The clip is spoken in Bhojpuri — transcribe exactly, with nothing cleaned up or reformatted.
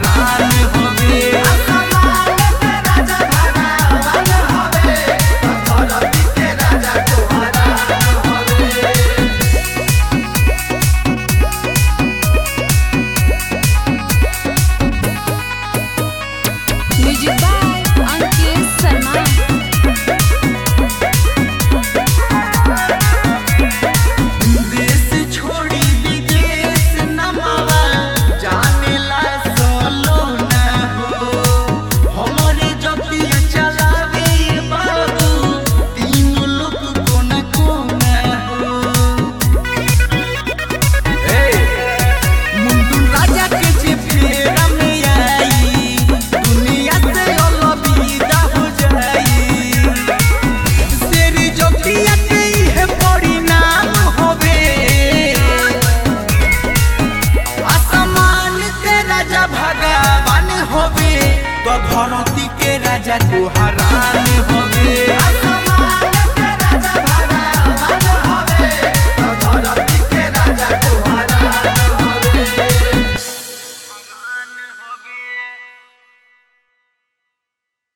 हरान होवे। Music by Ankit Sharma. देश छोड़ी विदेश नमवा जानेला सोलो न हो। हमरे जतिया चलावे बाबू तीन लोग कोना कोना हो। मुंडू राजा के जे फेरा में आई दुनिया से अलविदा हो जाई। तेरी जतिया के है परिणाम होवे। आसमान के राजा भगवान होवे तो धरती के राजा को हरान होवे।